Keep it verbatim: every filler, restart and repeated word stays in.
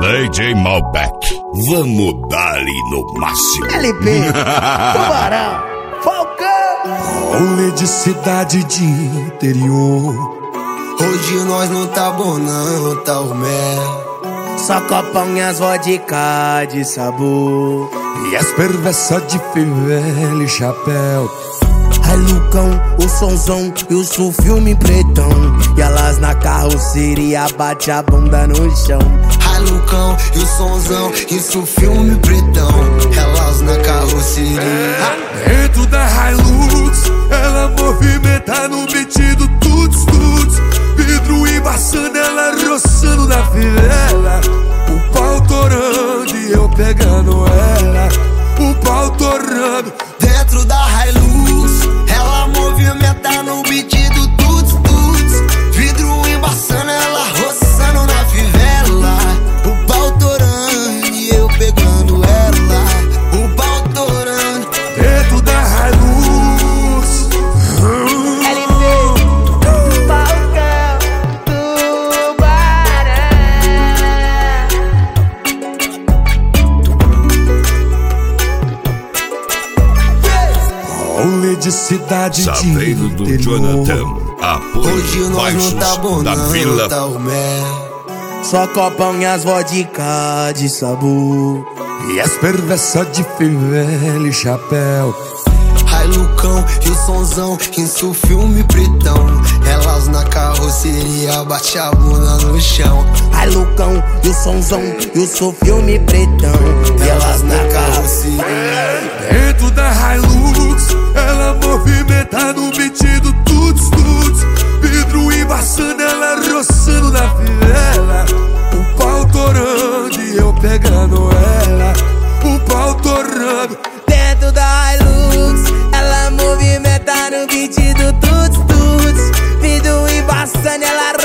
D J Malbec, vamos dar-lhe no máximo. L P, Tubarão, Falcão. Rolê de cidade de interior. Hoje nós não tá bom não, tá o mel. Só copão e as vodka de sabor. E as perversas de fivela e chapéu. Ai Lucão, o sonzão e o sul filme pretão. E elas na carroceria bate a bunda no chão. Ai Lucão e o sonzão, isso filme pretão. Elas na carroceria. Dentro da Hilux, ela movimenta no beat do tuts tuts. Vidro embaçando, ela roçando na fivela. O pau torando e eu pegando ela. O pau torando. Dentro da Hilux, ela movimenta no beat do tuts tuts. Vidro embaçando, ela roçando na fivela. O pau torando e eu pegando ela. O pau torando. Dentro da Hilux. L P, Falcão, Tubarão. Rolê de cidade Saveiro de do interior. Jonathan, apoio Hoje nós baixos não tá bom da não, Vila. tá o mel. Só copão e as vodka de sabor. E as perversas de fivela e chapéu. Ai Lucão e o sonzão, isso filme pretão. Elas na carroceria bate a bunda no chão. Ai Lucão e o sonzão e o sul filme pretão. E elas na carroceria. Dentro da Hilux, ela movimenta no beat do tuts tuts. Vidro embaçando, ela roçando na fivela. O pau torando e eu pegando ela. O pau torando. Dentro da Hilux, ela movimenta no beat do tuts tuts. Vidro embaçando, ela